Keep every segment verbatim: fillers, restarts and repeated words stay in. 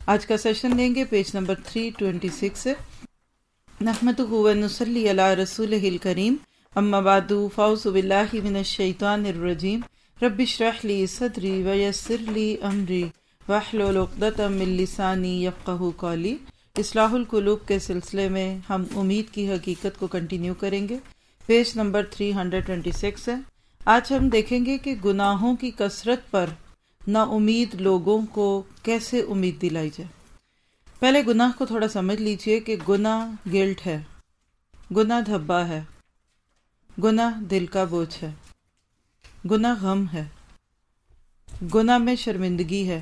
آج کا سیشن لیں گے page number three twenty six سے. نحمدہ و نصلی علی رسولہ الکریم، اما بعد فاعوذ باللہ من الشیطان الرجیم. رب اشرح لی صدری ویسر لی امری واحلل عقدۃ من لسانی یفقہوا قولی. اصلاح القلوب کے سلسلے میں ہم امید کی حقیقت کو کنٹینیو کریں گے. Page number three twenty six ہے. آج ہم دیکھیں گے کہ گناہوں کی کثرت پر نا امید لوگوں کو کیسے امید دلائی جائے. پہلے گناہ کو تھوڑا سمجھ لیجئے کہ گناہ گلٹ ہے، گناہ دھبا ہے، گناہ دل کا بوجھ ہے، گناہ غم ہے، گناہ میں شرمندگی ہے،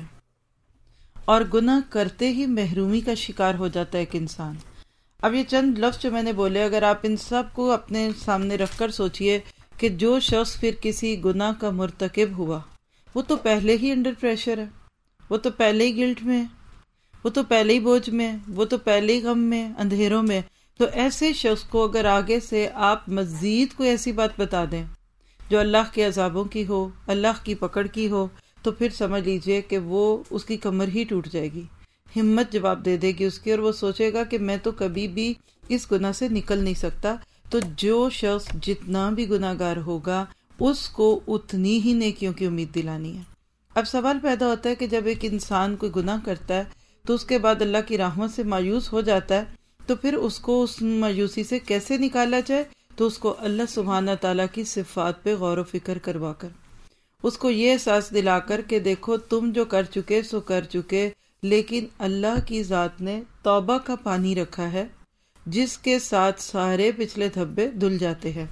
اور گناہ کرتے ہی محرومی کا شکار ہو جاتا ہے ایک انسان. اب یہ چند لفظ جو میں نے بولے، اگر آپ ان سب کو اپنے سامنے رکھ کر سوچئے کہ جو شخص پھر کسی گناہ کا مرتکب ہوا وہ تو پہلے ہی انڈر پریشر ہے، وہ تو پہلے ہی گلٹ میں ہے، وہ تو پہلے ہی بوجھ میں، وہ تو پہلے ہی غم میں، اندھیروں میں. تو ایسے شخص کو اگر آگے سے آپ مزید کوئی ایسی بات بتا دیں جو اللہ کے عذابوں کی ہو، اللہ کی پکڑ کی ہو، تو پھر سمجھ لیجئے کہ وہ اس کی کمر ہی ٹوٹ جائے گی، ہمت جواب دے دے گی اس کی، اور وہ سوچے گا کہ میں تو کبھی بھی اس گناہ سے نکل نہیں سکتا. تو جو شخص جتنا بھی گناہ گار ہوگا اس کو اتنی ہی نیکیوں کی امید دلانی ہے. اب سوال پیدا ہوتا ہے کہ جب ایک انسان کوئی گناہ کرتا ہے تو اس کے بعد اللہ کی رحمت سے مایوس ہو جاتا ہے، تو پھر اس کو اس مایوسی سے کیسے نکالا جائے؟ تو اس کو اللہ سبحانہ تعالیٰ کی صفات پہ غور و فکر کروا کر، اس کو یہ احساس دلا کر کہ دیکھو تم جو کر چکے سو کر چکے، لیکن اللہ کی ذات نے توبہ کا پانی رکھا ہے جس کے ساتھ سارے پچھلے دھبے دھل جاتے ہیں.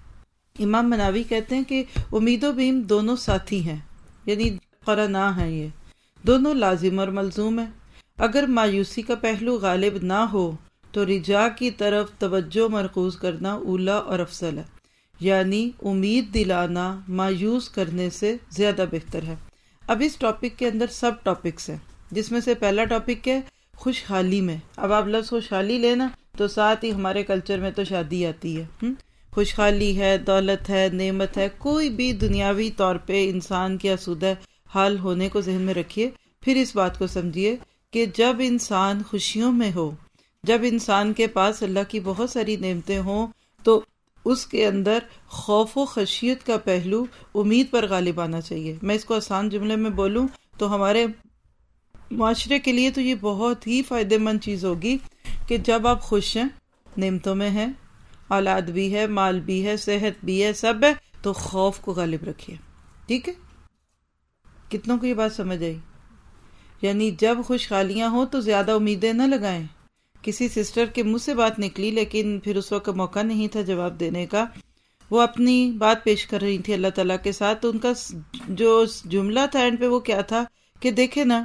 امام مناوی کہتے ہیں کہ امید و بیم دونوں ساتھی ہیں، یعنی قرنا ہیں، یہ دونوں لازم اور ملزوم ہیں. اگر مایوسی کا پہلو غالب نہ ہو تو رجا کی طرف توجہ مرکوز کرنا اولا اور افضل ہے، یعنی امید دلانا مایوس کرنے سے زیادہ بہتر ہے. اب اس ٹاپک کے اندر سب ٹاپکس ہیں، جس میں سے پہلا ٹاپک ہے خوشحالی میں. اب آپ لفظ خوشحالی لینا تو ساتھ ہی ہمارے کلچر میں تو شادی آتی ہے. خوشحالی ہے، دولت ہے، نعمت ہے، کوئی بھی دنیاوی طور پہ انسان کے آسودہ حال ہونے کو ذہن میں رکھیے. پھر اس بات کو سمجھیے کہ جب انسان خوشیوں میں ہو، جب انسان کے پاس اللہ کی بہت ساری نعمتیں ہوں، تو اس کے اندر خوف و خشیت کا پہلو امید پر غالب آنا چاہیے. میں اس کو آسان جملے میں بولوں تو ہمارے معاشرے کے لیے تو یہ بہت ہی فائدہ مند چیز ہوگی کہ جب آپ خوش ہیں، نعمتوں میں ہیں، اولاد بھی ہے، مال بھی ہے، صحت بھی ہے، سب ہے، تو خوف کو غالب رکھیے. ٹھیک ہے؟ کتنوں کو یہ بات سمجھ آئی؟ یعنی جب خوشحالیاں ہوں تو زیادہ امیدیں نہ لگائیں. کسی سسٹر کے منہ سے بات نکلی، لیکن پھر اس وقت موقع نہیں تھا جواب دینے کا، وہ اپنی بات پیش کر رہی تھی اللہ تعالیٰ کے ساتھ. تو ان کا جو جملہ تھا اینڈ پہ وہ کیا تھا کہ دیکھیں نا،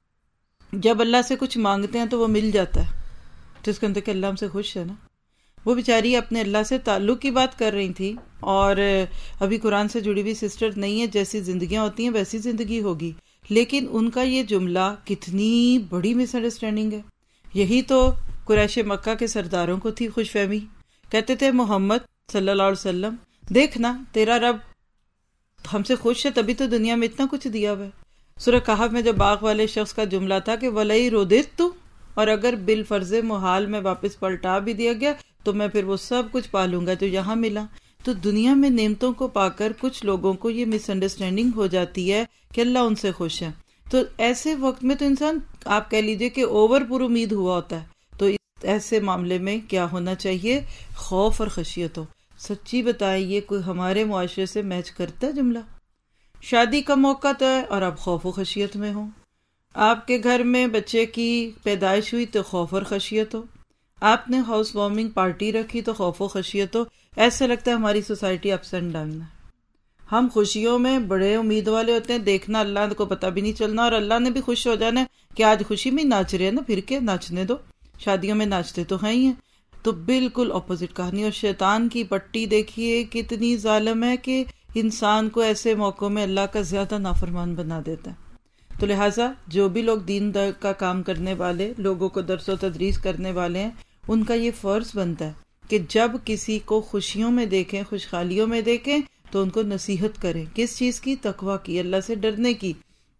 جب اللہ سے کچھ مانگتے ہیں تو وہ مل جاتا ہے، تو اس کے اندر کہ اللہ ہم سے خوش ہے نا. وہ بیچاری اپنے اللہ سے تعلق کی بات کر رہی تھی، اور ابھی قرآن سے جڑی ہوئی سسٹر نہیں ہے، جیسی زندگیاں ہوتی ہیں ویسی زندگی ہوگی، لیکن ان کا یہ جملہ کتنی بڑی مس انڈرسٹینڈنگ ہے. یہی تو قریش مکہ کے سرداروں کو تھی خوش فہمی. کہتے تھے محمد صلی اللہ علیہ وسلم دیکھنا تیرا رب ہم سے خوش ہے، تبھی تو دنیا میں اتنا کچھ دیا ہوا ہے. سورہ کہف میں جو باغ والے شخص کا جملہ تھا کہ وَلَئِ رُدِدتُّ، اور اگر بالفرض محال میں واپس پلٹا بھی دیا گیا تو میں پھر وہ سب کچھ پالوں گا جو یہاں ملا. تو دنیا میں نعمتوں کو پا کر کچھ لوگوں کو یہ مس انڈرسٹینڈنگ ہو جاتی ہے کہ اللہ ان سے خوش ہے. تو ایسے وقت میں تو انسان آپ کہہ لیجئے کہ اوور پر امید ہوا ہوتا ہے. تو ایسے معاملے میں کیا ہونا چاہیے؟ خوف اور خشیت ہو. سچی بتائیں یہ کوئی ہمارے معاشرے سے میچ کرتا ہے جملہ؟ شادی کا موقع تو ہے اور آپ خوف و خشیت میں ہوں. آپ کے گھر میں بچے کی پیدائش ہوئی تو خوف اور خشیت ہو. آپ نے ہاؤس وارمنگ پارٹی رکھی تو خوف و خشیت ہو. ایسا لگتا ہے ہماری سوسائٹی اپس اینڈ ڈاؤن ہے. ہم خوشیوں میں بڑے امید والے ہوتے ہیں، دیکھنا اللہ کو پتہ بھی نہیں چلنا، اور اللہ نے بھی خوش ہو جانا ہے کہ آج خوشی میں ناچ رہے ہیں نا، پھر کے ناچنے دو، شادیوں میں ناچتے تو ہیں ہی ہیں. تو بالکل اپوزٹ کہانی. اور شیطان کی پٹی دیکھیے کتنی ظالم ہے کہ انسان کو ایسے موقعوں میں اللہ کا زیادہ نافرمان بنا دیتا ہے. تو لہٰذا جو بھی لوگ دین کا کام کرنے والے، لوگوں کو درس و تدریس کرنے والے ہیں، ان کا یہ فرض بنتا ہے کہ جب کسی کو خوشیوں میں دیکھیں، خوشحالیوں میں دیکھیں، تو ان کو نصیحت کریں. کس چیز کی؟ تقویٰ کی، اللہ سے ڈرنے کی.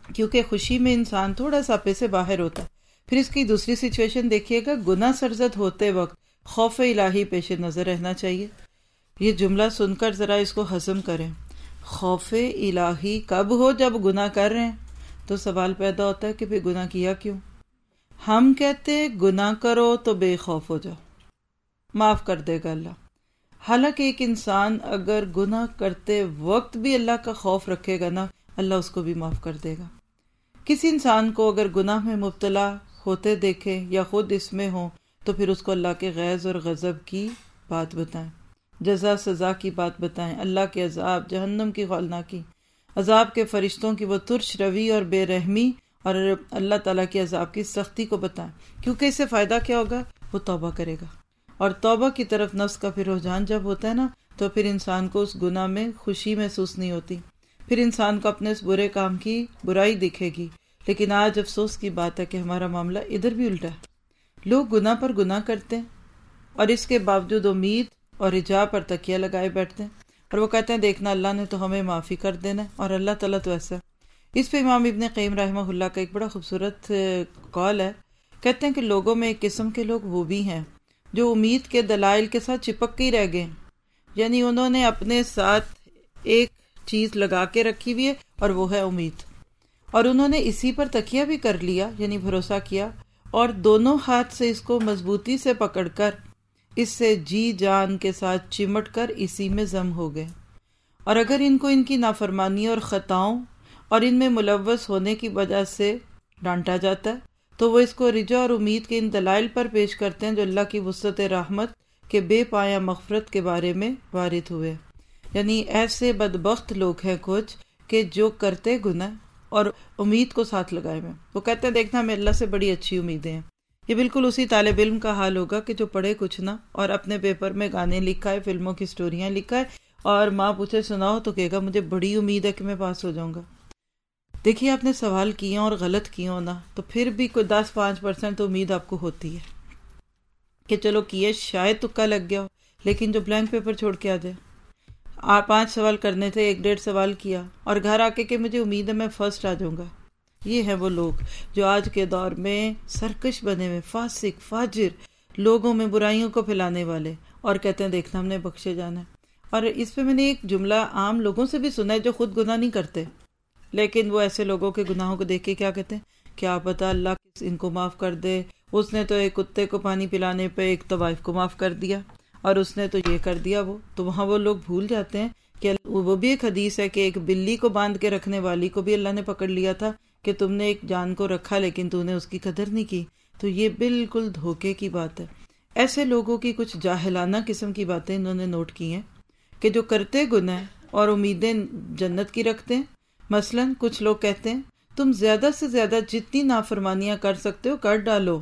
کیونکہ خوشی میں انسان تھوڑا سا اپنے سے باہر ہوتا ہے۔ پھر اس کی دوسری سچویشن دیکھیے گا، گناہ سرزد ہوتے وقت خوف الہی پیش نظر رہنا چاہیے۔ یہ جملہ سن کر ذرا اس کو ہضم کریں۔ خوف الہی کب ہو؟ جب گناہ کر رہے ہیں تو سوال پیدا ہوتا ہے کہ پھر گناہ کیا کیوں؟ ہم کہتے ہیں گناہ کرو تو بے خوف ہو جاؤ، معاف کر دے گا اللہ۔ حالانکہ ایک انسان اگر گناہ کرتے وقت بھی اللہ کا خوف رکھے گا نا، اللہ اس کو بھی معاف کر دے گا۔ کسی انسان کو اگر گناہ میں مبتلا ہوتے دیکھے یا خود اس میں ہو تو پھر اس کو اللہ کے غیظ اور غضب کی بات بتائیں، جزا سزا کی بات بتائیں، اللہ کے عذاب، جہنم کی ہولناکی، عذاب کے فرشتوں کی وہ ترش روی اور بے رحمی اور اللہ تعالیٰ کی عذاب کی سختی کو بتائیں، کیونکہ اس سے فائدہ کیا ہوگا؟ وہ توبہ کرے گا، اور توبہ کی طرف نفس کا پھر رجحان جب ہوتا ہے نا تو پھر انسان کو اس گناہ میں خوشی محسوس نہیں ہوتی، پھر انسان کو اپنے اس برے کام کی برائی دکھے گی۔ لیکن آج افسوس کی بات ہے کہ ہمارا معاملہ ادھر بھی الٹا ہے، لوگ گناہ پر گناہ کرتے ہیں اور اس کے باوجود امید اور رجا پر تکیہ لگائے بیٹھتے ہیں، اور وہ کہتے ہیں دیکھنا اللہ نے تو ہمیں معافی کر دینا ہے، اور اللہ تعالیٰ تو ایسا ہے۔ اس پہ امام ابن قیم رحمہ اللہ کا ایک بڑا خوبصورت قول ہے، کہتے ہیں کہ لوگوں میں ایک قسم کے لوگ وہ بھی ہیں جو امید کے دلائل کے ساتھ چپک کے ہی رہ گئے، یعنی انہوں نے اپنے ساتھ ایک چیز لگا کے رکھی ہوئی ہے اور وہ ہے امید، اور انہوں نے اسی پر تکیہ بھی کر لیا، یعنی بھروسہ کیا، اور دونوں ہاتھ سے اس کو مضبوطی سے پکڑ کر اس سے جی جان کے ساتھ چمٹ کر اسی میں ضم ہو گئے۔ اور اگر ان کو ان کی نافرمانی اور خطاؤں اور ان میں ملوث ہونے کی وجہ سے ڈانٹا جاتا ہے تو وہ اس کو رجا اور امید کے ان دلائل پر پیش کرتے ہیں جو اللہ کی وسعت رحمت کے بے پایہ مغفرت کے بارے میں وارد ہوئے۔ یعنی ایسے بدبخت لوگ ہیں کچھ کہ جو کرتے گناہ اور امید کو ساتھ لگائے ہوئے، وہ کہتے ہیں دیکھنا ہمیں اللہ سے بڑی اچھی امیدیں ہیں۔ یہ بالکل اسی طالب علم کا حال ہوگا کہ جو پڑھے کچھ نہ اور اپنے پیپر میں گانے لکھا ہے، فلموں کی سٹوریاں لکھا ہے، اور ماں پوچھے سناؤ تو کہے گا مجھے بڑی امید ہے کہ میں پاس ہو جاؤں گا۔ دیکھیے آپ نے سوال کیا اور غلط کیا ہونا تو پھر بھی کوئی دس پانچ پرسنٹ تو امید آپ کو ہوتی ہے کہ چلو کیے شاید تکا لگ گیا ہو، لیکن جو بلینک پیپر چھوڑ کے آ جائے، آپ پانچ سوال کرنے تھے ایک ڈیڑھ سوال کیا اور گھر آ کے کہ مجھے امید ہے میں فرسٹ آ جاؤں گا۔ یہ ہیں وہ لوگ جو آج کے دور میں سرکش بنے ہوئے، فاسق فاجر، لوگوں میں برائیوں کو پھیلانے والے، اور کہتے ہیں دیکھنا ہم نے بخشے جانا ہے۔ اور اس پہ میں نے ایک جملہ عام لوگوں سے بھی سنا ہے جو خود گناہ نہیں کرتے، لیکن وہ ایسے لوگوں کے گناہوں کو دیکھ کے کیا کہتے ہیں، کیا پتہ اللہ ان کو معاف کر دے، اس نے تو ایک کتے کو پانی پلانے پہ ایک طوائف کو معاف کر دیا، اور اس نے تو یہ کر دیا وہ تو وہاں وہ لوگ بھول جاتے ہیں کہ وہ بھی ایک حدیث ہے کہ ایک بلی کو باندھ کے رکھنے والی کو بھی اللہ نے پکڑ لیا تھا کہ تم نے ایک جان کو رکھا لیکن تو نے اس کی قدر نہیں کی۔ تو یہ بالکل دھوکے کی بات ہے۔ ایسے لوگوں کی کچھ جاہلانہ قسم کی باتیں انہوں نے نوٹ کی ہیں کہ جو کرتے گناہ اور امیدیں جنت کی رکھتے ہیں۔ مثلا کچھ لوگ کہتے ہیں تم زیادہ سے زیادہ جتنی نافرمانیاں کر سکتے ہو کر ڈالو،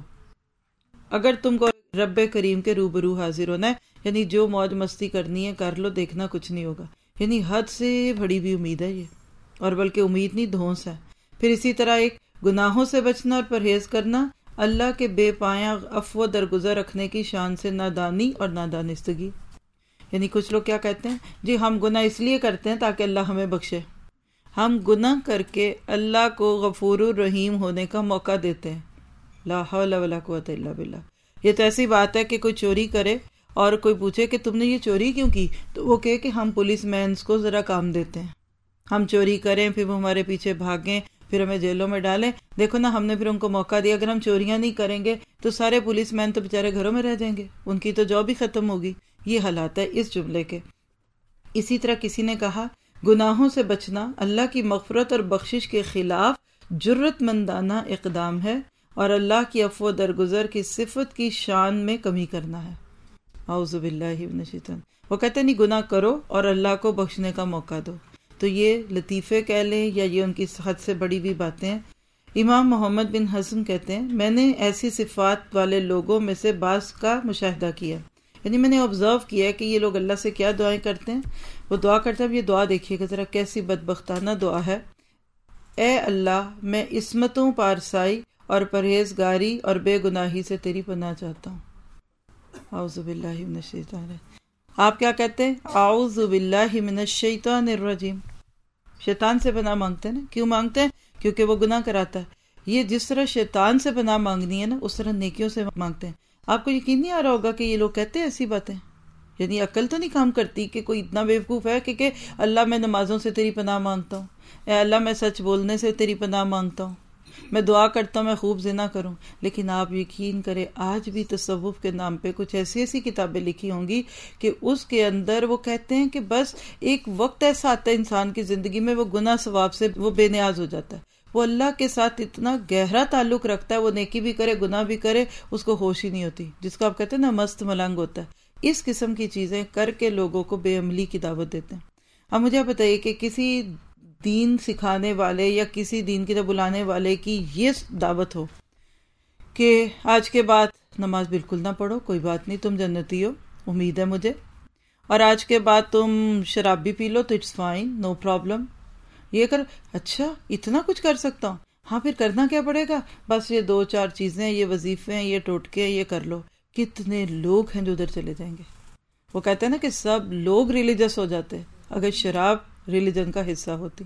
اگر تم کو رب کریم کے روبرو حاضر ہونا ہے، یعنی جو موج مستی کرنی ہے کر لو، دیکھنا کچھ نہیں ہوگا۔ یعنی حد سے بڑی بھی امید ہے یہ، اور بلکہ امید نہیں دھونس ہے۔ پھر اسی طرح ایک گناہوں سے بچنا اور پرہیز کرنا اللہ کے بے پایہ عفو درگزر رکھنے کی شان سے نادانی اور نادانستگی۔ یعنی کچھ لوگ کیا کہتے ہیں، جی ہم گناہ اس لیے کرتے ہیں تاکہ اللہ ہمیں بخشے، ہم گناہ کر کے اللہ کو غفور الرحیم ہونے کا موقع دیتے ہیں۔ لا حول ولا قوت الا باللہ۔ یہ تو ایسی بات ہے کہ کوئی چوری کرے اور کوئی پوچھے کہ تم نے یہ چوری کیوں کی، تو وہ کہے کہ ہم پولیس مینس کو ذرا کام دیتے ہیں، ہم چوری کریں پھر وہ ہمارے پیچھے بھاگیں پھر ہمیں جیلوں میں ڈالیں، دیکھو نا ہم نے پھر ان کو موقع دیا، اگر ہم چوریاں نہیں کریں گے تو سارے پولیس مین تو بیچارے گھروں میں رہ جائیں گے، ان کی تو جاب ہی ختم ہوگی۔ یہ حالات ہے اس جملے کے۔ اسی طرح کسی نے کہا گناہوں سے بچنا اللہ کی مغفرت اور بخشش کے خلاف جرت مندانہ اقدام ہے اور اللہ کی عفو درگزر کی صفت کی شان میں کمی کرنا ہے۔ اعوذ باللہ من الشیطان۔ وہ کہتے ہیں نہیں گناہ کرو اور اللہ کو بخشنے کا موقع دو، تو یہ لطیفے کہہ لیں یا یہ ان کی حد سے بڑی بھی باتیں ہیں۔ امام محمد بن حزم کہتے ہیں میں نے ایسی صفات والے لوگوں میں سے بعض کا مشاہدہ کیا، یعنی میں نے آبزرو کیا ہے کہ یہ لوگ اللہ سے کیا دعائیں کرتے ہیں۔ وہ دعا کرتے ہیں، یہ دعا دیکھیے گا ذرا کیسی بدبختانہ دعا ہے، اے اللہ میں عصمتوں پارسائی اور پرہیزگاری اور بے گناہی سے تیری پناہ چاہتا ہوں۔ اعوذ باللہ من الشیطان الرجیم۔ آپ کیا کہتے ہیں؟ اعوذ باللہ من الشیطان الرجیم۔ شیطان سے پناہ مانگتے ہیں نا، کیوں مانگتے ہیں؟ کیونکہ وہ گناہ کراتا ہے. یہ جس طرح شیطان سے پناہ مانگنی ہے نا، اس طرح نیکیوں سے مانگتے ہیں. آپ کو یقین نہیں آ رہا ہوگا کہ یہ لوگ کہتے ہیں ایسی باتیں، یعنی عقل تو نہیں کام کرتی کہ کوئی اتنا بیوقوف ہے کہ کہ اللہ میں نمازوں سے تیری پناہ مانگتا ہوں، اے اللہ میں سچ بولنے سے تیری پناہ مانگتا ہوں، میں دعا کرتا ہوں میں خوب زنا کروں. لیکن آپ یقین کریں آج بھی تصوف کے نام پہ کچھ ایسی ایسی کتابیں لکھی ہوں گی کہ اس کے اندر وہ کہتے ہیں کہ بس ایک وقت ایسا آتا ہے انسان کی زندگی میں وہ گناہ ثواب سے وہ بے نیاز ہو جاتا ہے، وہ اللہ کے ساتھ اتنا گہرا تعلق رکھتا ہے، وہ نیکی بھی کرے گناہ بھی کرے اس کو ہوش ہی نہیں ہوتی، جس کو آپ کہتے ہیں نا مست ملنگ ہوتا ہے. اس قسم کی چیزیں کر کے لوگوں کو بے عملی کی دعوت دیتے ہیں. اب مجھے آپ بتائیے کہ کسی دین سکھانے والے یا کسی دین کی طرف بلانے والے کی یہ دعوت ہو کہ آج کے بعد نماز بالکل نہ پڑھو، کوئی بات نہیں تم جنتی ہو، امید ہے مجھے، اور آج کے بعد تم شراب بھی پی لو تو اٹس فائن، نو پرابلم، یہ کر. اچھا اتنا کچھ کر سکتا ہوں، ہاں پھر کرنا کیا پڑے گا؟ بس یہ دو چار چیزیں، یہ وظیفے ہیں، یہ ٹوٹکے ہیں، یہ کر لو. کتنے لوگ ہیں جو ادھر چلے جائیں گے. وہ کہتے ہیں نا کہ سب لوگ ریلیجس ہو جاتے اگر شراب ریلیجن کا حصہ ہوتی،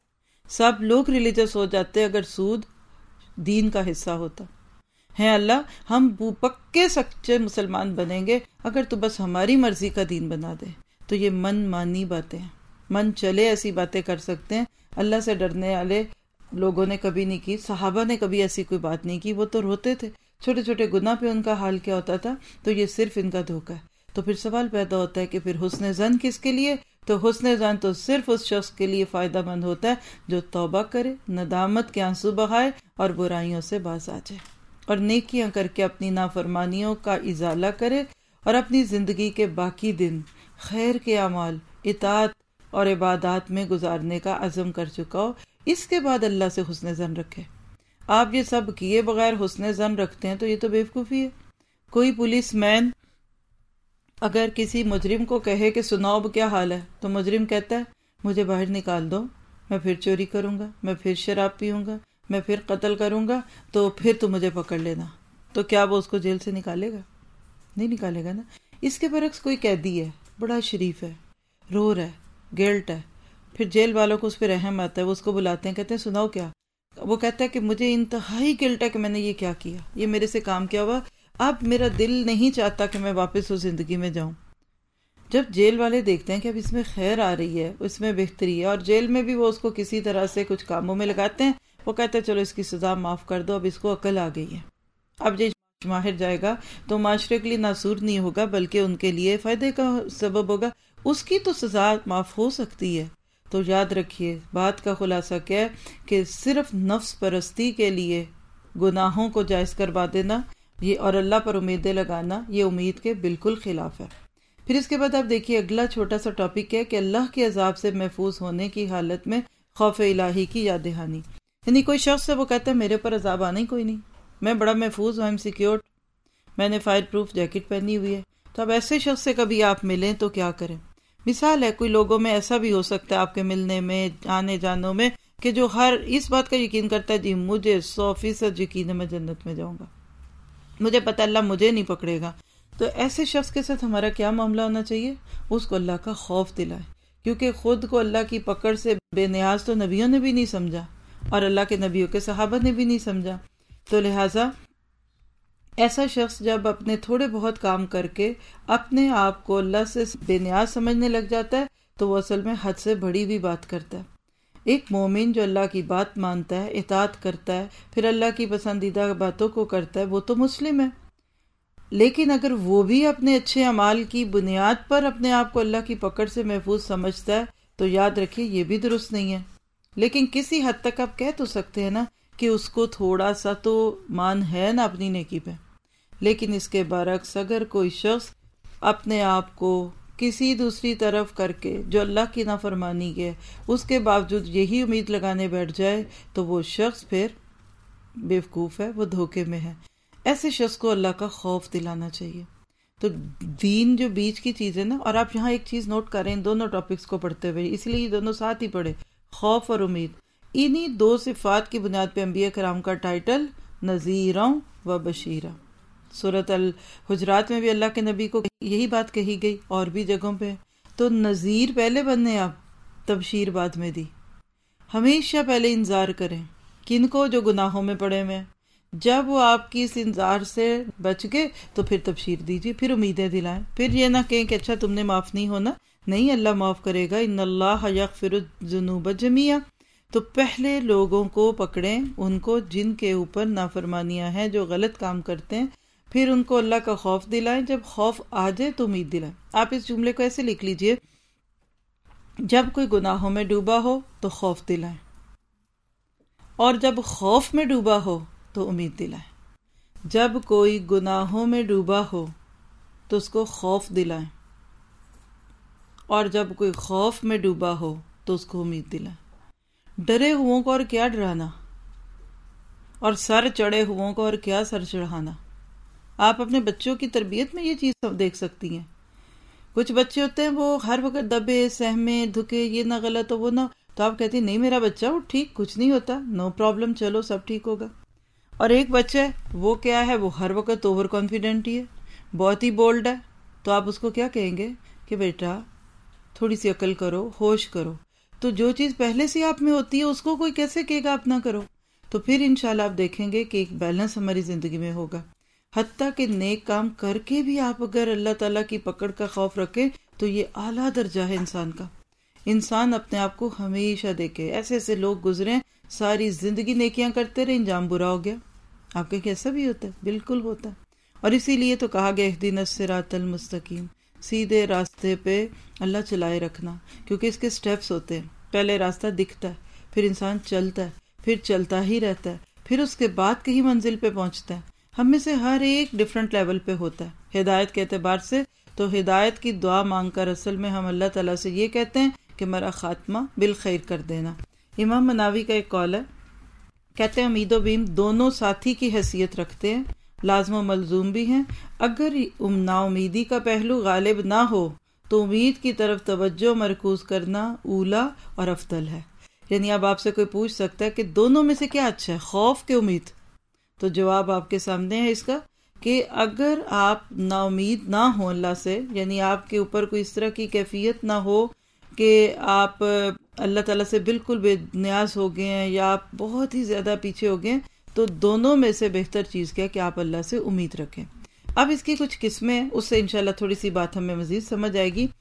سب لوگ ریلیجس ہو جاتے اگر سود دین کا حصہ ہوتا. ہیں اللہ ہم پکے سچے مسلمان بنیں گے اگر تو بس ہماری مرضی کا دین بنا دے. تو یہ من مانی باتیں ہیں، من چلے ایسی باتیں کر سکتے ہیں. اللہ سے ڈرنے والے لوگوں نے کبھی نہیں کی، صحابہ نے کبھی ایسی کوئی بات نہیں کی، وہ تو روتے تھے. چھوٹے چھوٹے گناہ پہ ان کا حال کیا ہوتا تھا. تو یہ صرف ان کا دھوکہ ہے. تو پھر سوال پیدا ہوتا ہے کہ پھر حسن ظن کس کے لیے؟ تو حسن ظن تو صرف اس شخص کے لیے فائدہ مند ہوتا ہے جو توبہ کرے، ندامت کے آنسو بہائے اور برائیوں سے باز آ جائے اور نیکیاں کر کے اپنی نافرمانیوں کا ازالہ کرے اور اپنی زندگی کے باقی دن خیر کے اعمال، اطاعت اور عبادات میں گزارنے کا عزم کر چکا ہو. اس کے بعد اللہ سے حسن ظن رکھے. آپ یہ سب کیے بغیر حسن ظن رکھتے ہیں تو یہ تو بیوقوفی ہے. کوئی پولیس مین اگر کسی مجرم کو کہے کہ سناؤ اب کیا حال ہے، تو مجرم کہتا ہے مجھے باہر نکال دو، میں پھر چوری کروں گا، میں پھر شراب پیوں گا، میں پھر قتل کروں گا، تو پھر تو مجھے پکڑ لینا. تو کیا وہ اس کو جیل سے نکالے گا؟ نہیں نکالے گا نا. اس کے برعکس کوئی قیدی ہے، بڑا شریف ہے، رو رہا ہے، گلٹ ہے، پھر جیل والوں کو اس پہ رحم آتا ہے، وہ اس کو بلاتے ہیں، کہتے ہیں سناؤ کیا. وہ کہتا ہے کہ مجھے انتہائی گلٹ ہے کہ میں نے یہ کیا کیا، یہ میرے سے کام کیا ہوا، اب میرا دل نہیں چاہتا کہ میں واپس اس زندگی میں جاؤں. جب جیل والے دیکھتے ہیں کہ اب اس میں خیر آ رہی ہے، اس میں بہتری ہے، اور جیل میں بھی وہ اس کو کسی طرح سے کچھ کاموں میں لگاتے ہیں، وہ کہتے ہیں چلو اس کی سزا معاف کر دو، اب اس کو عقل آ گئی ہے، اب یہ ماہر جائے گا تو معاشرے کے لیے ناسور نہیں ہوگا بلکہ ان کے لیے فائدے کا سبب ہوگا، اس کی تو سزا معاف ہو سکتی ہے. تو یاد رکھیے بات کا خلاصہ کیا ہے کہ صرف نفس پرستی کے لیے گناہوں کو جائز کروا دینا یہ اور اللہ پر امیدیں لگانا یہ امید کے بالکل خلاف ہے. پھر اس کے بعد آپ دیکھیے اگلا چھوٹا سا ٹاپک ہے کہ اللہ کے عذاب سے محفوظ ہونے کی حالت میں خوف الہی کی یاد دہانی. یعنی کوئی شخص ہے وہ کہتا ہے میرے پر عذاب آنا ہی کوئی نہیں، میں بڑا محفوظ ہوں، ایم سیکیورڈ، میں نے فائر پروف جیکٹ پہنی ہوئی ہے. تو اب ایسے شخص سے کبھی آپ ملیں تو کیا کریں؟ مثال ہے کوئی لوگوں میں ایسا بھی ہو سکتا ہے آپ کے ملنے میں، آنے جانوں میں، کہ جو ہر اس بات کا یقین کرتا ہے جی مجھے سو فیصد یقین ہے میں جنت میں جاؤں گا، مجھے پتہ اللہ مجھے نہیں پکڑے گا. تو ایسے شخص کے ساتھ ہمارا کیا معاملہ ہونا چاہیے؟ اس کو اللہ کا خوف دلائے، کیونکہ خود کو اللہ کی پکڑ سے بے نیاز تو نبیوں نے بھی نہیں سمجھا اور اللہ کے نبیوں کے صحابہ نے بھی نہیں سمجھا. تو لہٰذا ایسا شخص جب اپنے تھوڑے بہت کام کر کے اپنے آپ کو اللہ سے بے نیاز سمجھنے لگ جاتا ہے تو وہ اصل میں حد سے بڑی بھی بات کرتا ہے. ایک مومن جو اللہ کی بات مانتا ہے، اطاعت کرتا ہے، پھر اللہ کی پسندیدہ باتوں کو کرتا ہے، وہ تو مسلم ہے. لیکن اگر وہ بھی اپنے اچھے اعمال کی بنیاد پر اپنے آپ کو اللہ کی پکڑ سے محفوظ سمجھتا ہے تو یاد رکھیے یہ بھی درست نہیں ہے. لیکن کسی حد تک آپ کہہ تو سکتے ہیں نا کہ اس کو تھوڑا سا تو مان ہے نا اپنی نیکی پہ. لیکن اس کے برعکس اگر کوئی شخص اپنے آپ کو کسی دوسری طرف کر کے جو اللہ کی نافرمانی ہے اس کے باوجود یہی امید لگانے بیٹھ جائے تو وہ شخص پھر بیوقوف ہے، وہ دھوکے میں ہے. ایسے شخص کو اللہ کا خوف دلانا چاہیے. تو دین جو بیچ کی چیز ہے نا، اور آپ یہاں ایک چیز نوٹ کریں ان دونوں ٹاپکس کو پڑھتے ہوئے، اس لیے یہ دونوں ساتھ ہی پڑھے، خوف اور امید. انہی دو صفات کی بنیاد پہ انبیاء کرام کا ٹائٹل نذیروں و بشیرہ. سورۃ الحجرات میں بھی اللہ کے نبی کو یہی بات کہی گئی اور بھی جگہوں پہ. تو نذیر پہلے بننے، آپ تبشیر بعد میں دی. ہمیشہ پہلے انذار کریں کن کو؟ جو گناہوں میں پڑے ہوئے ہیں۔ جب وہ آپ کی اس انذار سے بچ گئے تو پھر تبشیر دیجیے، پھر امیدیں دلائیں، پھر یہ نہ کہیں کہ اچھا تم نے معاف نہیں ہونا، نہیں، اللہ معاف کرے گا، ان اللہ یغفر الذنوب جمیعا۔ تو پہلے لوگوں کو پکڑیں، ان کو جن کے اوپر نافرمانیاں ہیں، جو غلط کام کرتے ہیں، پھر ان کو اللہ کا خوف دلائیں، جب خوف آ جائے تو امید دلائیں۔ آپ اس جملے کو ایسے لکھ لیجئے، جب کوئی گناہوں میں ڈوبا ہو تو خوف دلائیں، اور جب خوف میں ڈوبا ہو تو امید دلائیں۔ جب کوئی گناہوں میں ڈوبا ہو تو اس کو خوف دلائیں، اور جب کوئی خوف میں ڈوبا ہو تو اس کو امید دلائیں۔ ڈرے ہوں کو اور کیا ڈرانا، اور سر چڑھے ہوں کو اور کیا سر چڑھانا۔ آپ اپنے بچوں کی تربیت میں یہ چیز سب دیکھ سکتی ہیں۔ کچھ بچے ہوتے ہیں وہ ہر وقت دبے سہمے دھکے، یہ نہ غلط ہو وہ نہ، تو آپ کہتے ہیں نہیں میرا بچہ وہ ٹھیک، کچھ نہیں ہوتا، نو پرابلم، چلو سب ٹھیک ہوگا۔ اور ایک بچہ ہے وہ کیا ہے، وہ ہر وقت اوور کانفیڈنٹ ہی ہے، بہت ہی بولڈ ہے، تو آپ اس کو کیا کہیں گے کہ بیٹا تھوڑی سی عقل کرو، ہوش کرو۔ تو جو چیز پہلے سے آپ میں ہوتی ہے اس کو کوئی کیسے کہے گا آپ نہ کرو؟ تو پھر انشاءاللہ آپ دیکھیں گے کہ ایک بیلنس ہماری زندگی میں ہوگا۔ حتیٰ کہ نیک کام کر کے بھی آپ اگر اللہ تعالیٰ کی پکڑ کا خوف رکھیں تو یہ اعلیٰ درجہ ہے انسان کا۔ انسان اپنے آپ کو ہمیشہ دیکھے، ایسے ایسے لوگ گزرے ساری زندگی نیکیاں کرتے رہے، انجام برا ہو گیا۔ آپ کے کیسا بھی ہوتا ہے، بالکل ہوتا ہے۔ اور اسی لیے تو کہا گیا اہدنا الصراط المستقیم، سیدھے راستے پہ اللہ چلائے رکھنا، کیونکہ اس کے سٹیپس ہوتے ہیں۔ پہلے راستہ دکھتا ہے، پھر انسان چلتا ہے، پھر چلتا ہی رہتا ہے، پھر اس کے بعد کہیں منزل پہ پہنچتا ہے۔ ہم میں سے ہر ایک ڈیفرنٹ لیول پہ ہوتا ہے ہدایت کے اعتبار سے۔ تو ہدایت کی دعا مانگ کر اصل میں ہم اللہ تعالیٰ سے یہ کہتے ہیں کہ میرا خاتمہ بالخیر کر دینا۔ امام مناوی کا ایک قول ہے، کہتے ہیں امید و بیم دونوں ساتھی کی حیثیت رکھتے ہیں، لازم و ملزوم بھی ہیں۔ اگر نا امیدی کا پہلو غالب نہ ہو تو امید کی طرف توجہ مرکوز کرنا اولا اور افضل ہے۔ یعنی اب آپ سے کوئی پوچھ سکتا ہے کہ دونوں میں سے کیا اچھا ہے، خوف کہ امید؟ تو جواب آپ کے سامنے ہے اس کا کہ اگر آپ نا امید نہ ہوں اللہ سے، یعنی آپ کے اوپر کوئی اس طرح کی کیفیت نہ ہو کہ آپ اللہ تعالیٰ سے بالکل بے نیاز ہو گئے ہیں یا آپ بہت ہی زیادہ پیچھے ہو گئے ہیں، تو دونوں میں سے بہتر چیز کیا کہ آپ اللہ سے امید رکھیں۔ اب اس کی کچھ قسمیں ہیں، اس سے انشاءاللہ تھوڑی سی بات ہمیں مزید سمجھ آئے گی۔